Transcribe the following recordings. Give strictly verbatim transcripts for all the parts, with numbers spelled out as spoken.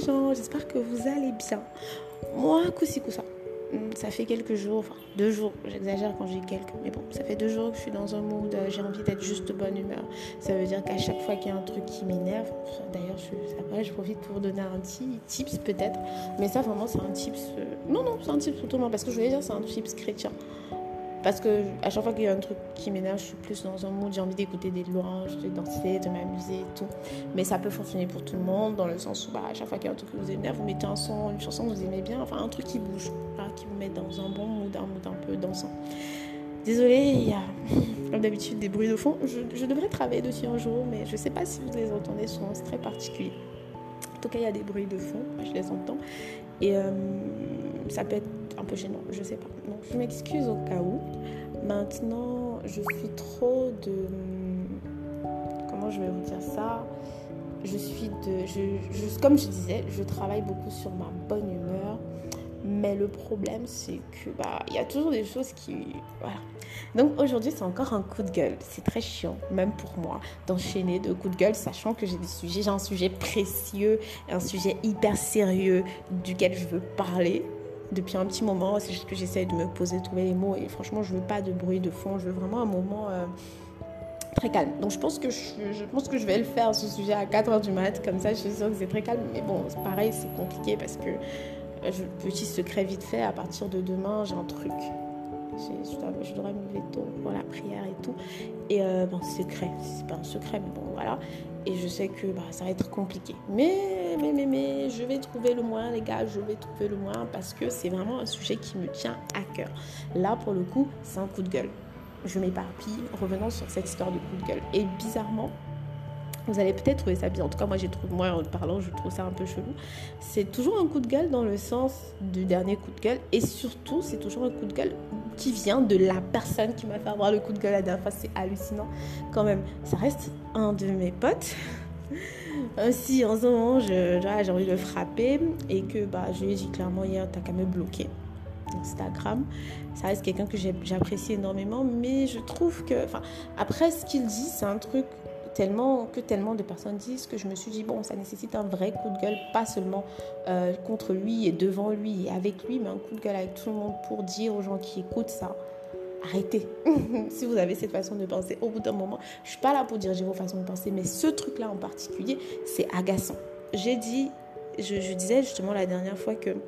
gens, j'espère que vous allez bien. Moi, coup-ci, coup ça, ça fait quelques jours, enfin deux jours, j'exagère quand j'ai quelques, mais bon, ça fait deux jours que je suis dans un mood, euh, j'ai envie d'être juste de bonne humeur. Ça veut dire qu'à chaque fois qu'il y a un truc qui m'énerve, d'ailleurs, je, après, je profite pour vous donner un petit tips peut-être, mais ça vraiment, c'est un tips, euh, non, non, c'est un tips pour tout le monde, parce que je voulais dire, c'est un tips chrétien. Parce que à chaque fois qu'il y a un truc qui m'énerve, je suis plus dans un mood, j'ai envie d'écouter des louanges, de danser, de m'amuser et tout. Mais ça peut fonctionner pour tout le monde, dans le sens où bah, à chaque fois qu'il y a un truc qui vous énerve, vous mettez un son, une chanson que vous aimez bien, enfin un truc qui bouge, voilà, qui vous met dans un bon mood, un mood un peu dansant. Désolée, il y a comme d'habitude des bruits de fond. Je, je devrais travailler dessus un jour, mais je ne sais pas si vous les entendez, souvent c'est très particulier. En tout cas, il y a des bruits de fond, je les entends. Et euh, ça peut être un peu gênant, je sais pas. Donc je m'excuse au cas où. Maintenant, je suis trop de... Comment je vais vous dire ça ? Je suis de... Je, je, comme je disais, je travaille beaucoup sur ma bonne humeur. Mais le problème, c'est que bah, y a toujours des choses qui... Voilà. Donc aujourd'hui, c'est encore un coup de gueule. C'est très chiant, même pour moi, d'enchaîner de coups de gueule, sachant que j'ai des sujets, j'ai un sujet précieux, un sujet hyper sérieux duquel je veux parler. Depuis un petit moment, c'est juste que j'essaie de me poser, trouver les mots. Et franchement, je veux pas de bruit de fond. Je veux vraiment un moment euh, très calme. Donc je pense que je, je pense que je vais le faire, ce sujet, à quatre heures du mat. Comme ça, je suis sûre que c'est très calme. Mais bon, c'est pareil, c'est compliqué parce que... Je, petit secret vite fait, à partir de demain, j'ai un truc. J'ai, je, dois, je dois me lever tôt pour la prière et tout. Et euh, bon, secret, c'est pas un secret, mais bon, voilà. Et je sais que bah, ça va être compliqué. Mais, mais, mais, mais, je vais trouver le moyen, les gars, je vais trouver le moyen parce que c'est vraiment un sujet qui me tient à cœur. Là, pour le coup, c'est un coup de gueule. Je m'éparpille, revenons sur cette histoire de coup de gueule. Et bizarrement, vous allez peut-être trouver ça bien. En tout cas, moi, j'ai trouvé, moi, en parlant, je trouve ça un peu chelou. C'est toujours un coup de gueule dans le sens du dernier coup de gueule. Et surtout, c'est toujours un coup de gueule qui vient de la personne qui m'a fait avoir le coup de gueule la dernière fois. C'est hallucinant quand même. Ça reste un de mes potes. Si en ce moment, je, j'ai envie de le frapper et que bah, je lui ai dit clairement hier, t'as qu'à me bloquer. Instagram, ça reste quelqu'un que j'ai, j'apprécie énormément. Mais je trouve que... Enfin, après, ce qu'il dit, c'est un truc... Tellement, que tellement de personnes disent que je me suis dit, bon, ça nécessite un vrai coup de gueule, pas seulement euh, contre lui et devant lui et avec lui, mais un coup de gueule avec tout le monde pour dire aux gens qui écoutent ça, arrêtez. Si vous avez cette façon de penser, au bout d'un moment, je suis pas là pour dire j'ai vos façons de penser, mais ce truc-là en particulier, c'est agaçant. J'ai dit, je, je disais justement la dernière fois que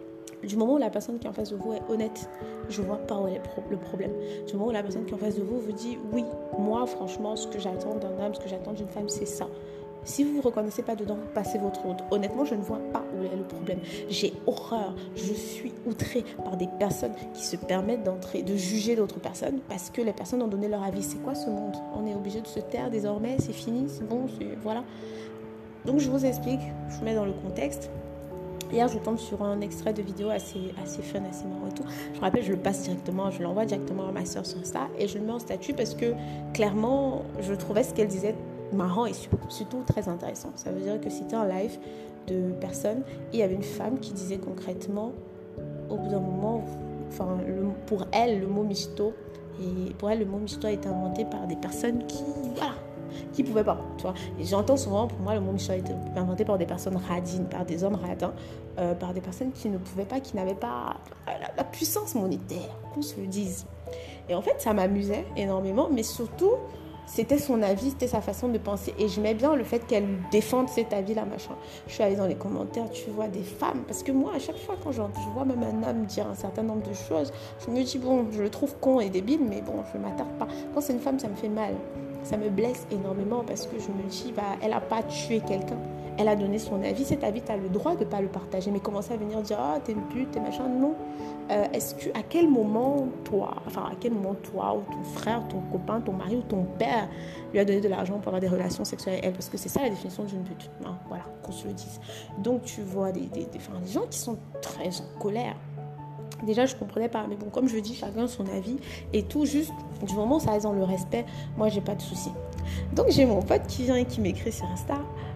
du moment où la personne qui est en face de vous est honnête, je vois pas où est le problème. Du moment où la personne qui est en face de vous vous dit oui, moi franchement ce que j'attends d'un homme, ce que j'attends d'une femme, c'est ça. Si vous ne vous reconnaissez pas dedans, vous passez votre route. Honnêtement, je ne vois pas où est le problème. J'ai horreur, je suis outrée par des personnes qui se permettent d'entrer, de juger d'autres personnes parce que les personnes ont donné leur avis. C'est quoi ce monde ? On est obligé de se taire désormais, c'est fini, c'est bon, c'est... voilà. Donc je vous explique, je vous mets dans le contexte. Hier, je tombe sur un extrait de vidéo assez, assez fun, assez marrant et tout. Je me rappelle, je le passe directement, je l'envoie directement à ma soeur sur Insta et je le mets en statut parce que, clairement, je trouvais ce qu'elle disait marrant et surtout très intéressant. Ça veut dire que c'était un live de personnes et il y avait une femme qui disait concrètement, au bout d'un moment, enfin, le, pour elle, le mot michto, et pour elle, le mot michto a été inventé par des personnes qui, voilà, qui ne pouvaient pas, tu vois. Et j'entends souvent, pour moi, le mot michto a été inventé par des personnes radines, par des hommes radins, euh, par des personnes qui ne pouvaient pas, qui n'avaient pas la, la puissance monétaire, qu'on se le dise. Et en fait, ça m'amusait énormément, mais surtout, c'était son avis, c'était sa façon de penser. Et j'aimais bien le fait qu'elle défende cet avis-là, machin. Je suis allée dans les commentaires, tu vois des femmes. Parce que moi, à chaque fois, quand je vois même un homme dire un certain nombre de choses, je me dis, bon, je le trouve con et débile, mais bon, je ne m'attarde pas. Quand c'est une femme, ça me fait mal. Ça me blesse énormément parce que je me dis, bah, elle n'a pas tué quelqu'un. Elle a donné son avis. Cet avis, tu as le droit de ne pas le partager. Mais commencer à venir dire, ah, t'es une pute, t'es machin. Non. Euh, est-ce que, à quel moment, toi, enfin, à quel moment, toi, ou ton frère, ton copain, ton mari ou ton père lui a donné de l'argent pour avoir des relations sexuelles avec elle ? Parce que c'est ça la définition d'une pute. Hein, voilà, qu'on se le dise. Donc, tu vois des, des, des, enfin, des gens qui sont très en colère. Déjà, je ne comprenais pas. Mais bon, comme je dis, chacun son avis et tout. Juste, du moment où ça reste dans le respect, moi, j'ai pas de souci. Donc, j'ai mon pote qui vient et qui m'écrit sur Insta.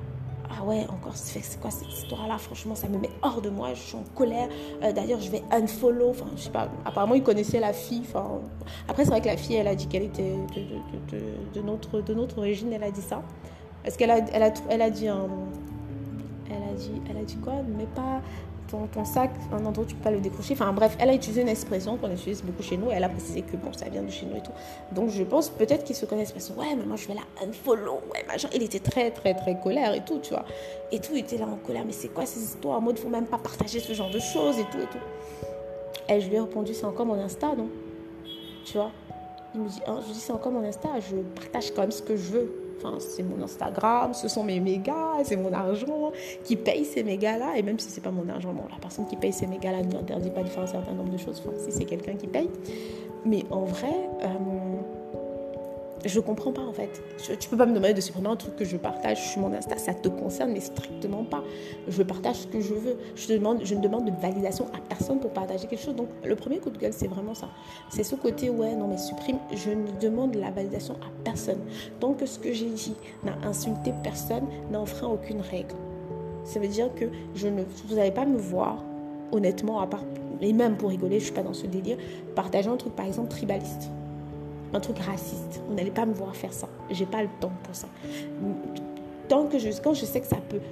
Ah ouais, encore, c'est quoi cette histoire-là ? Franchement, ça me met hors de moi. Je suis en colère. Euh, d'ailleurs, je vais unfollow. Enfin, je sais pas. Apparemment, il connaissait la fille. Enfin, après, c'est vrai que la fille, elle a dit qu'elle était de, de, de, de, notre, de notre origine. Elle a dit ça. Est-ce qu'elle a, elle a, elle a dit un... Elle a a dit, elle a dit quoi? Ne mets pas ton, ton sac un endroit où tu peux pas le décrocher. Enfin bref, elle a utilisé une expression qu'on utilise beaucoup chez nous. Et elle a précisé que bon, ça vient de chez nous et tout. Donc je pense peut-être qu'ils se connaissent parce que ouais, maman, je vais la unfollow. Ouais, machin. Il était très, très, très colère et tout, tu vois. Et tout, il était là en colère. Mais c'est quoi ces histoires? En mode, faut même pas partager ce genre de choses et tout et tout. Et je lui ai répondu, c'est encore mon Insta, non? Tu vois? Il me dit, hein, je dis, c'est encore mon Insta, je partage quand même ce que je veux. Enfin, c'est mon Instagram, ce sont mes mégas, c'est mon argent qui paye ces mégas-là. Et même si c'est pas mon argent, bon, la personne qui paye ces mégas-là ne m'interdit pas de faire un certain nombre de choses, enfin, si c'est quelqu'un qui paye. Mais en vrai, euh, je comprends pas en fait. Je, tu peux pas me demander de supprimer un truc que je partage sur mon Insta, ça te concerne, mais strictement pas. Je partage ce que je veux. Je, te demande, je ne demande de validation à personne pour partager quelque chose. Donc le premier coup de gueule, c'est vraiment ça. C'est ce côté, ouais, non mais supprime. Je ne demande la validation à personne. Tant que ce que j'ai dit n'a insulté personne, n'enfreint aucune règle. Ça veut dire que je ne, vous n'allez pas me voir, honnêtement, à part, et même pour rigoler, je ne suis pas dans ce délire, partager un truc par exemple tribaliste. Un truc raciste. Vous n'allez pas me voir faire ça. J'ai pas le temps pour ça. Tant que je, quand je sais que ça peut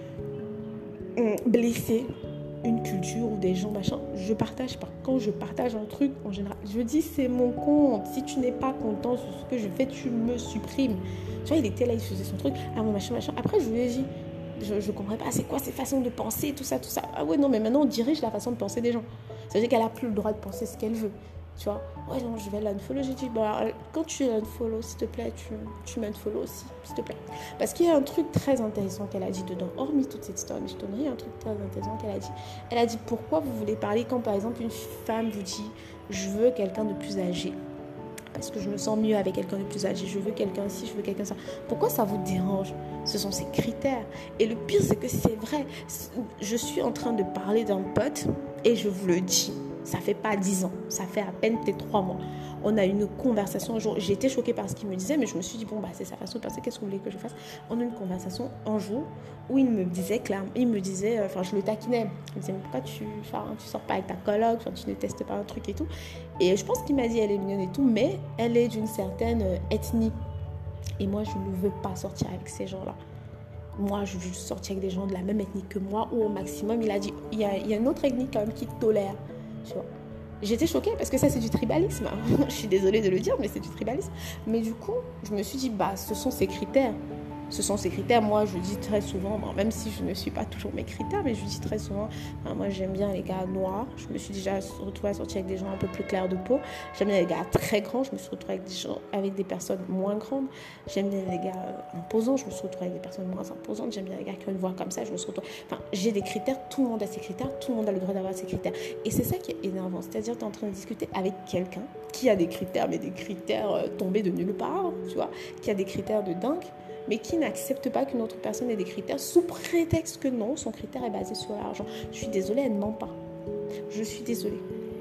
blesser une culture ou des gens, machin, je partage pas. Quand je partage un truc, en général, je dis c'est mon compte. Si tu n'es pas content sur ce que je fais, tu me supprimes. Tu vois, il était là, il faisait son truc. Ah, mon machin, machin. Après, je lui ai dit, je ne comprends pas, c'est quoi ces façons de penser, tout ça, tout ça. Ah ouais, non, mais maintenant, on dirige la façon de penser des gens. Ça veut dire qu'elle a plus le droit de penser ce qu'elle veut. Tu vois, ouais, non, je vais l'unfollow. J'ai dit, bah, quand tu l'unfollow, s'il te plaît, tu, tu m'unfollow aussi, s'il te plaît. Parce qu'il y a un truc très intéressant qu'elle a dit dedans, hormis toute cette histoire, mais je te donnerai un truc très intéressant qu'elle a dit. Elle a dit, pourquoi vous voulez parler quand, par exemple, une femme vous dit, je veux quelqu'un de plus âgé, parce que je me sens mieux avec quelqu'un de plus âgé, je veux quelqu'un ci, je veux quelqu'un ça. Pourquoi ça vous dérange? Ce sont ces critères. Et le pire, c'est que c'est vrai. Je suis en train de parler d'un pote, et je vous le dis, ça fait pas dix ans, ça fait à peine peut-être trois mois. On a eu une conversation un jour. J'ai été choquée par ce qu'il me disait, mais je me suis dit, bon, bah, c'est sa façon de penser, qu'est-ce que vous voulez que je fasse? On a eu une conversation un jour où il me disait, clairement, il me disait, enfin, euh, je le taquinais. Il me disait, mais pourquoi tu, enfin, tu sors pas avec ta coloc, enfin, tu ne testes pas un truc et tout. Et je pense qu'il m'a dit, elle est mignonne et tout, mais elle est d'une certaine ethnie. Et moi, je ne veux pas sortir avec ces gens-là. Moi, je veux sortir avec des gens de la même ethnie que moi, ou au maximum, il a dit, il y a, il y a une autre ethnie quand même qui tolère. Tu vois. J'étais choquée parce que ça c'est du tribalisme. Je suis désolée de le dire, mais c'est du tribalisme. Mais du coup, je me suis dit, bah, ce sont ces critères. Ce sont ces critères. Moi, je dis très souvent, bon, même si je ne suis pas toujours mes critères, mais je dis très souvent, hein, moi j'aime bien les gars noirs. Je me suis déjà retrouvée à sortir avec des gens un peu plus clairs de peau. J'aime bien les gars très grands. Je me suis retrouvée avec des gens, avec des personnes moins grandes. J'aime bien les gars imposants. Je me suis retrouvée avec des personnes moins imposantes. J'aime bien les gars qui ont une voix comme ça. Je me suis retrouvée... Enfin, j'ai des critères. Tout le monde a ses critères. Tout le monde a le droit d'avoir ses critères. Et c'est ça qui est énervant. C'est-à-dire, tu es en train de discuter avec quelqu'un qui a des critères, mais des critères euh, tombés de nulle part, tu vois, qui a des critères de dingue, mais qui n'accepte pas qu'une autre personne ait des critères sous prétexte que non, son critère est basé sur l'argent. Je suis désolée, elle ne ment pas. Je suis désolée.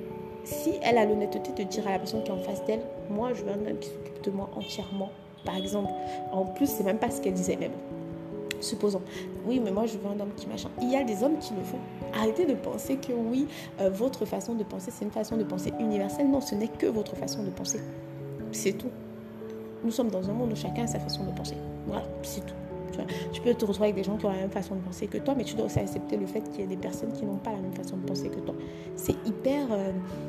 Si elle a l'honnêteté de dire à la personne qui est en face d'elle, moi, je veux un homme qui s'occupe de moi entièrement, par exemple. En plus, c'est même pas ce qu'elle disait, même. Supposons, oui, mais moi, je veux un homme qui machin. Il y a des hommes qui le font. Arrêtez de penser que oui, euh, votre façon de penser, c'est une façon de penser universelle. Non, ce n'est que votre façon de penser. C'est tout. Nous sommes dans un monde où chacun a sa façon de penser. Voilà, c'est tout. Tu vois, tu peux te retrouver avec des gens qui ont la même façon de penser que toi, mais tu dois aussi accepter le fait qu'il y ait des personnes qui n'ont pas la même façon de penser que toi. C'est hyper, euh,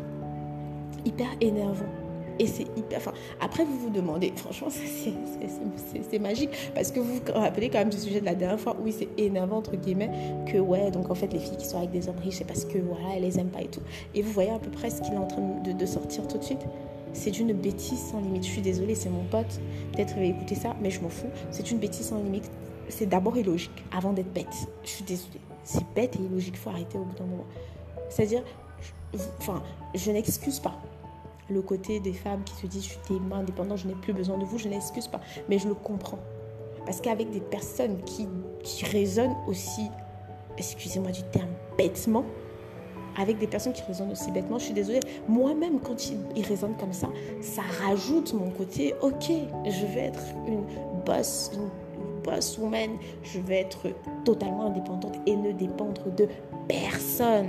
hyper énervant. Et c'est hyper... Enfin, après, vous vous demandez... Franchement, c'est, c'est, c'est, c'est, c'est magique. Parce que vous vous rappelez quand même du sujet de la dernière fois. Oui, c'est énervant, entre guillemets. Que ouais, donc en fait, les filles qui sont avec des hommes riches, c'est parce que voilà, elles les aiment pas et tout. Et vous voyez à peu près ce qu'il est en train de, de sortir tout de suite. C'est d'une bêtise sans limite. Je suis désolée, c'est mon pote. Peut-être qu'il va écouter ça, mais je m'en fous. C'est une bêtise sans limite. C'est d'abord illogique, avant d'être bête. Je suis désolée. C'est bête et illogique. Il faut arrêter au bout d'un moment. C'est-à-dire... Je, enfin, je n'excuse pas le côté des femmes qui se disent je suis tellement indépendante, je n'ai plus besoin de vous, je n'excuse pas, mais je le comprends. Parce qu'avec des personnes qui, qui raisonnent aussi, excusez-moi du terme, bêtement, avec des personnes qui raisonnent aussi bêtement, je suis désolée, moi-même quand ils, ils raisonnent comme ça, ça rajoute mon côté, ok, je vais être une boss, une, une boss woman, je vais être totalement indépendante et ne dépendre de personne.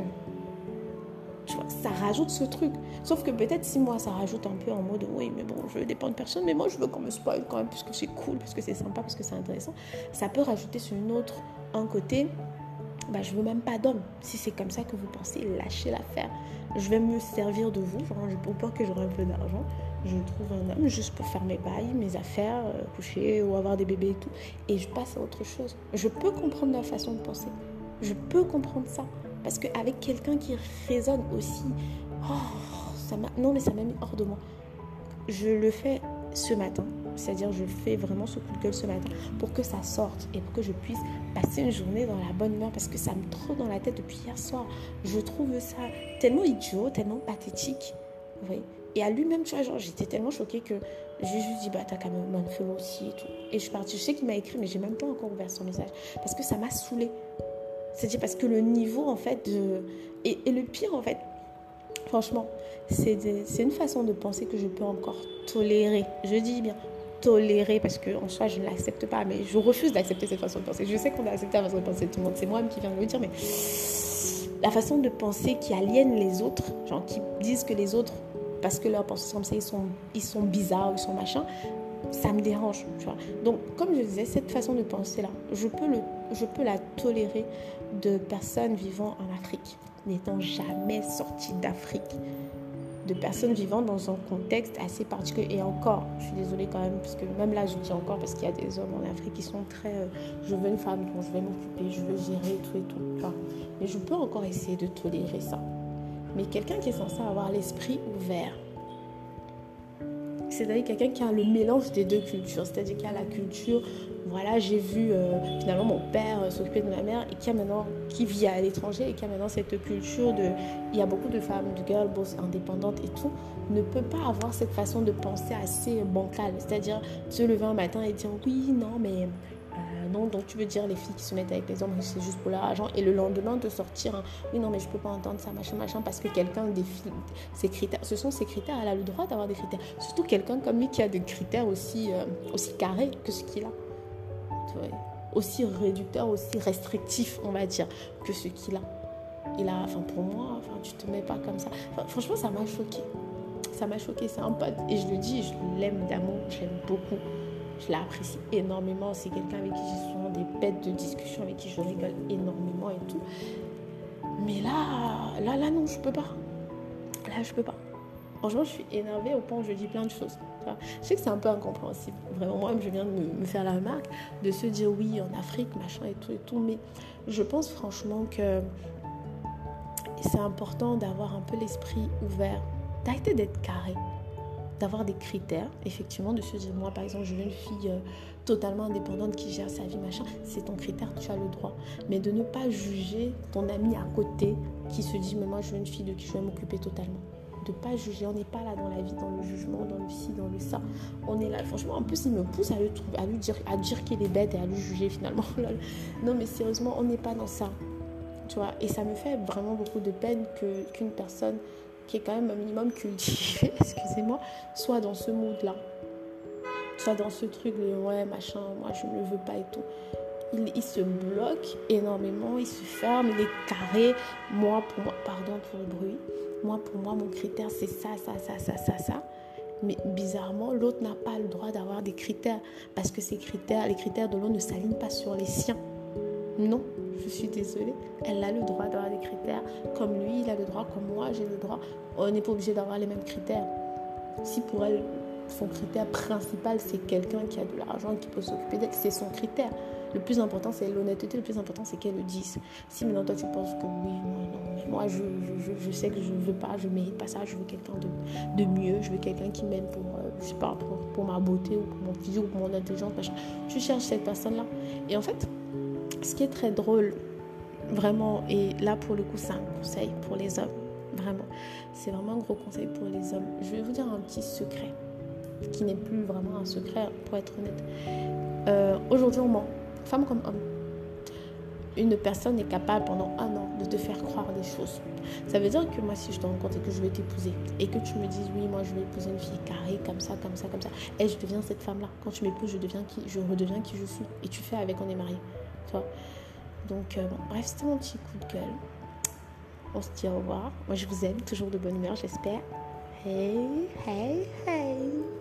Tu vois, ça rajoute ce truc. Sauf que peut-être si moi ça rajoute un peu en mode oui mais bon je veux dépendre de personne, mais moi je veux qu'on me spoil quand même puisque c'est cool, puisque c'est sympa, parce que c'est intéressant, ça peut rajouter sur une autre un côté bah, je veux même pas d'homme. Si c'est comme ça que vous pensez, lâchez l'affaire. Je vais me servir de vous, genre, pour pas que j'aurai un peu d'argent. Je trouve un homme juste pour faire mes bails, mes affaires, euh, coucher ou avoir des bébés et tout. Et je passe à autre chose. Je peux comprendre la façon de penser. Je peux comprendre ça. Parce qu'avec quelqu'un qui résonne aussi, oh, ça m'a... non mais ça m'a mis hors de moi. Je le fais ce matin. C'est-à-dire je fais vraiment ce coup de gueule ce matin pour que ça sorte et pour que je puisse passer une journée dans la bonne humeur parce que ça me trotte dans la tête depuis hier soir. Je trouve ça tellement idiot, tellement pathétique. Vous voyez ? Et à lui-même, tu vois, genre, j'étais tellement choquée que j'ai juste dit, bah, t'as quand même un feu aussi et tout. Et je suis partie. Je sais qu'il m'a écrit, mais j'ai même pas encore ouvert son message parce que ça m'a saoulée. C'est-à-dire parce que le niveau, en fait, de... Et, et le pire, en fait, franchement, c'est, de... c'est une façon de penser que je peux encore tolérer. Je dis bien tolérer parce qu'en soi, je ne l'accepte pas, mais je refuse d'accepter cette façon de penser. Je sais qu'on a accepté la façon de penser de tout le monde. C'est moi-même qui viens de le dire, mais la façon de penser qui aliène les autres, genre qui disent que les autres, parce que leur pensée comme ça, ils sont, ils sont bizarres, ils sont machins, ça me dérange, tu vois. Donc, comme je disais, cette façon de penser-là, je peux, le, je peux la tolérer de personnes vivant en Afrique, n'étant jamais sorties d'Afrique, de personnes vivant dans un contexte assez particulier. Et encore, je suis désolée quand même, parce que même là, je dis encore, parce qu'il y a des hommes en Afrique qui sont très... Euh, je veux une femme dont je vais m'occuper, je veux gérer tout et tout. Tu vois. Mais je peux encore essayer de tolérer ça. Mais quelqu'un qui est censé avoir l'esprit ouvert, c'est-à-dire quelqu'un qui a le mélange des deux cultures, c'est-à-dire qui a la culture, voilà, j'ai vu euh, finalement mon père euh, s'occuper de ma mère et qui a maintenant, qui vit à l'étranger et qui a maintenant cette culture de, il y a beaucoup de femmes, de girl boss indépendantes et tout, ne peut pas avoir cette façon de penser assez bancale, c'est-à-dire se lever un matin et dire oui, non, mais euh, non, donc tu veux dire les filles qui se mettent avec les hommes, c'est juste pour leur argent, et le lendemain te sortir, hein, oui, non, mais je peux pas entendre ça, machin, machin, parce que quelqu'un défile ses critères, ce sont ses critères, elle a le droit d'avoir des critères, surtout quelqu'un comme lui qui a des critères aussi, euh, aussi carrés que ce qu'il a. Ouais. Aussi réducteur, aussi restrictif, on va dire, que ce qu'il a. Il a, enfin pour moi, enfin tu te mets pas comme ça. Enfin, franchement, ça m'a choqué. Ça m'a choqué, c'est un pote. Et je le dis, je l'aime d'amour, je l'aime beaucoup. Je l'apprécie énormément. C'est quelqu'un avec qui j'ai souvent des bêtes de discussion, avec qui je rigole énormément et tout. Mais là, là, là, non, je peux pas. Là, je peux pas. Franchement, je suis énervée au point où je dis plein de choses. Je sais que c'est un peu incompréhensible. Vraiment, moi, je viens de me, me faire la remarque de se dire oui, en Afrique, machin et tout et tout. Mais je pense franchement que c'est important d'avoir un peu l'esprit ouvert, d'arrêter d'être carré, d'avoir des critères, effectivement, de se dire, moi, par exemple, je veux une fille euh, totalement indépendante qui gère sa vie, machin. C'est ton critère, tu as le droit. Mais de ne pas juger ton ami à côté qui se dit, mais moi, je veux une fille de qui je vais m'occuper totalement. De ne pas juger, on n'est pas là dans la vie, dans le jugement, dans le ci, dans le ça. On est là, franchement, en plus, il me pousse à, le, à lui dire, à dire qu'il est bête et à lui juger finalement. Non, mais sérieusement, on n'est pas dans ça. Tu vois, et ça me fait vraiment beaucoup de peine que, qu'une personne qui est quand même un minimum cultivée, excusez-moi, soit dans ce mood-là. Soit dans ce truc de ouais, machin, moi je ne le veux pas et tout. Il, il se bloque énormément, il se ferme, il est carré. Moi, pour moi, pardon pour le bruit, moi, pour moi, mon critère, c'est ça, ça, ça, ça, ça, ça. Mais bizarrement, l'autre n'a pas le droit d'avoir des critères parce que ces critères, les critères de l'autre ne s'alignent pas sur les siens. Non, je suis désolée. Elle a le droit d'avoir des critères comme lui, il a le droit comme moi, j'ai le droit. On n'est pas obligé d'avoir les mêmes critères. Si pour elle, son critère principal, c'est quelqu'un qui a de l'argent, qui peut s'occuper d'elle, c'est son critère. Le plus important, c'est l'honnêteté. Le plus important, c'est qu'elle le dise. Si maintenant, toi, tu penses que oui, moi, non, mais moi, je, je, je sais que je ne veux pas, je ne mérite pas ça, je veux quelqu'un de, de mieux, je veux quelqu'un qui m'aime pour, euh, je sais pas, pour, pour ma beauté ou pour mon physique ou pour mon intelligence, machin. Tu cherches cette personne-là. Et en fait, ce qui est très drôle, vraiment, et là, pour le coup, c'est un conseil pour les hommes. Vraiment. C'est vraiment un gros conseil pour les hommes. Je vais vous dire un petit secret, qui n'est plus vraiment un secret, pour être honnête. Euh, aujourd'hui, on ment. Femme comme homme, une personne est capable pendant un an de te faire croire des choses. Ça veut dire que moi, si je te rencontre et que je vais t'épouser et que tu me dises oui, moi je vais épouser une fille carrée comme ça, comme ça, comme ça, et je deviens cette femme-là. Quand tu m'épouses, je deviens qui, je redeviens qui je suis. Et tu fais avec, on est mariés. Tu vois. Donc, euh, bon, bref, c'était mon petit coup de gueule. On se dit au revoir. Moi, je vous aime, toujours de bonne humeur, j'espère. Hey, hey, hey.